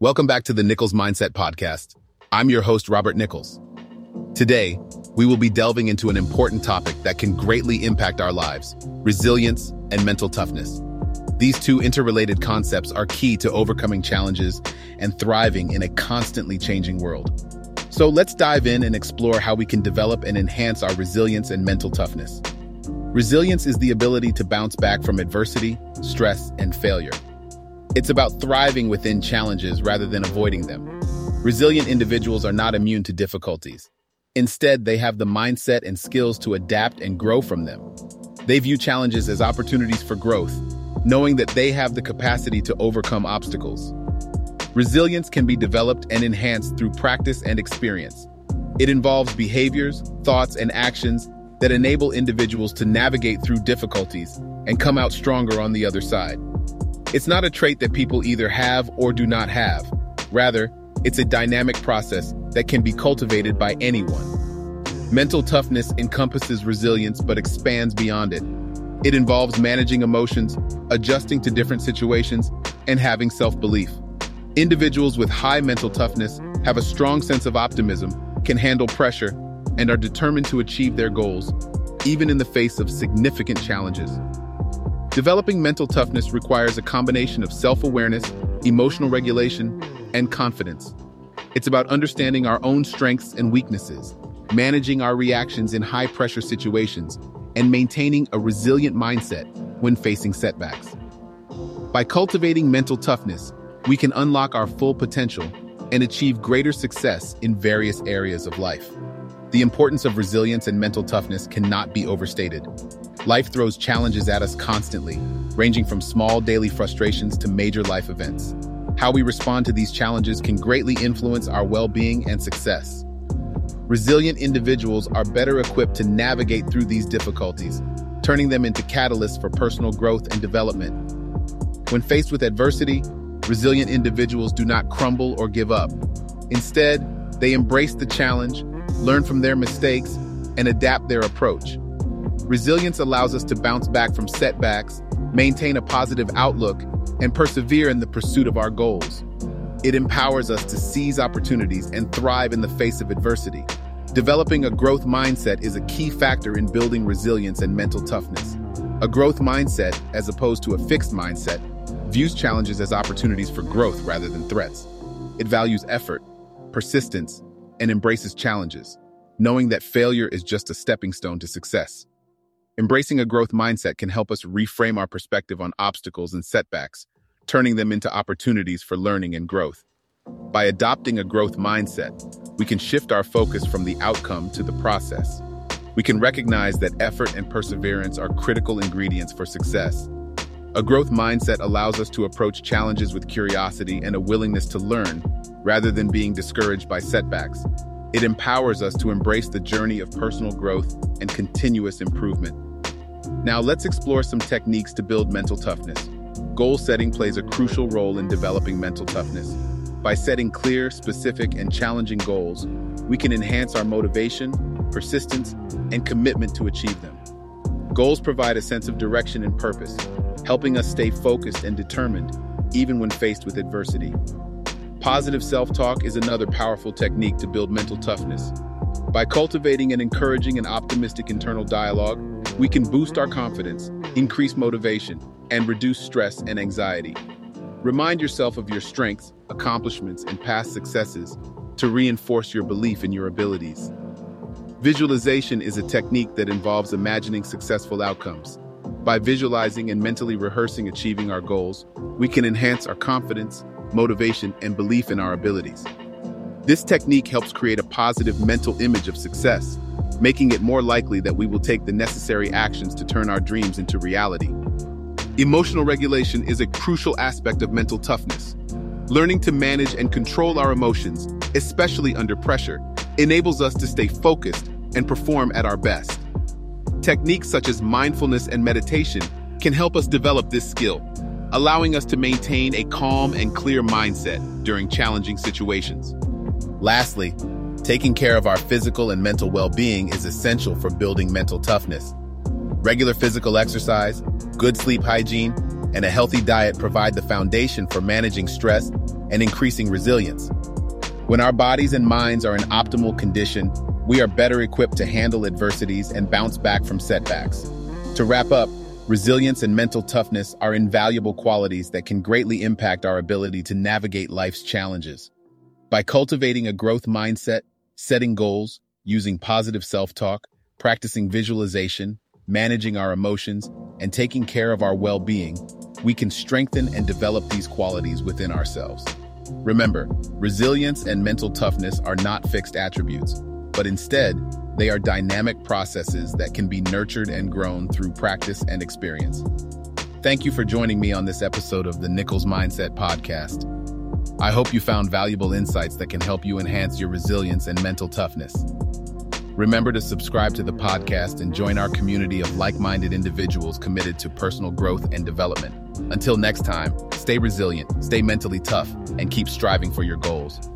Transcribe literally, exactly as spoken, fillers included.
Welcome back to the Nichols Mindset Podcast. I'm your host, Robert Nichols. Today, we will be delving into an important topic that can greatly impact our lives: resilience and mental toughness. These two interrelated concepts are key to overcoming challenges and thriving in a constantly changing world. So let's dive in and explore how we can develop and enhance our resilience and mental toughness. Resilience is the ability to bounce back from adversity, stress, and failure. It's about thriving within challenges rather than avoiding them. Resilient individuals are not immune to difficulties. Instead, they have the mindset and skills to adapt and grow from them. They view challenges as opportunities for growth, knowing that they have the capacity to overcome obstacles. Resilience can be developed and enhanced through practice and experience. It involves behaviors, thoughts, and actions that enable individuals to navigate through difficulties and come out stronger on the other side. It's not a trait that people either have or do not have. Rather, it's a dynamic process that can be cultivated by anyone. Mental toughness encompasses resilience but expands beyond it. It involves managing emotions, adjusting to different situations, and having self-belief. Individuals with high mental toughness have a strong sense of optimism, can handle pressure, and are determined to achieve their goals, even in the face of significant challenges. Developing mental toughness requires a combination of self-awareness, emotional regulation, and confidence. It's about understanding our own strengths and weaknesses, managing our reactions in high-pressure situations, and maintaining a resilient mindset when facing setbacks. By cultivating mental toughness, we can unlock our full potential and achieve greater success in various areas of life. The importance of resilience and mental toughness cannot be overstated. Life throws challenges at us constantly, ranging from small daily frustrations to major life events. How we respond to these challenges can greatly influence our well-being and success. Resilient individuals are better equipped to navigate through these difficulties, turning them into catalysts for personal growth and development. When faced with adversity, resilient individuals do not crumble or give up. Instead, they embrace the challenge, learn from their mistakes, and adapt their approach. Resilience allows us to bounce back from setbacks, maintain a positive outlook, and persevere in the pursuit of our goals. It empowers us to seize opportunities and thrive in the face of adversity. Developing a growth mindset is a key factor in building resilience and mental toughness. A growth mindset, as opposed to a fixed mindset, views challenges as opportunities for growth rather than threats. It values effort, persistence, and embraces challenges, knowing that failure is just a stepping stone to success. Embracing a growth mindset can help us reframe our perspective on obstacles and setbacks, turning them into opportunities for learning and growth. By adopting a growth mindset, we can shift our focus from the outcome to the process. We can recognize that effort and perseverance are critical ingredients for success. A growth mindset allows us to approach challenges with curiosity and a willingness to learn, rather than being discouraged by setbacks. It empowers us to embrace the journey of personal growth and continuous improvement. Now let's explore some techniques to build mental toughness. Goal setting plays a crucial role in developing mental toughness. By setting clear, specific, and challenging goals, we can enhance our motivation, persistence, and commitment to achieve them. Goals provide a sense of direction and purpose, helping us stay focused and determined, even when faced with adversity. Positive self-talk is another powerful technique to build mental toughness. By cultivating and encouraging an optimistic internal dialogue, we can boost our confidence, increase motivation, and reduce stress and anxiety. Remind yourself of your strengths, accomplishments, and past successes to reinforce your belief in your abilities. Visualization is a technique that involves imagining successful outcomes. By visualizing and mentally rehearsing achieving our goals, we can enhance our confidence, motivation, and belief in our abilities. This technique helps create a positive mental image of success, making it more likely that we will take the necessary actions to turn our dreams into reality. Emotional regulation is a crucial aspect of mental toughness. Learning to manage and control our emotions, especially under pressure, enables us to stay focused and perform at our best. Techniques such as mindfulness and meditation can help us develop this skill, allowing us to maintain a calm and clear mindset during challenging situations. Lastly, taking care of our physical and mental well-being is essential for building mental toughness. Regular physical exercise, good sleep hygiene, and a healthy diet provide the foundation for managing stress and increasing resilience. When our bodies and minds are in optimal condition, we are better equipped to handle adversities and bounce back from setbacks. To wrap up, resilience and mental toughness are invaluable qualities that can greatly impact our ability to navigate life's challenges. By cultivating a growth mindset, setting goals, using positive self-talk, practicing visualization, managing our emotions, and taking care of our well-being, we can strengthen and develop these qualities within ourselves. Remember, resilience and mental toughness are not fixed attributes, but instead, they are dynamic processes that can be nurtured and grown through practice and experience. Thank you for joining me on this episode of the Nichols Mindset Podcast. I hope you found valuable insights that can help you enhance your resilience and mental toughness. Remember to subscribe to the podcast and join our community of like-minded individuals committed to personal growth and development. Until next time, stay resilient, stay mentally tough, and keep striving for your goals.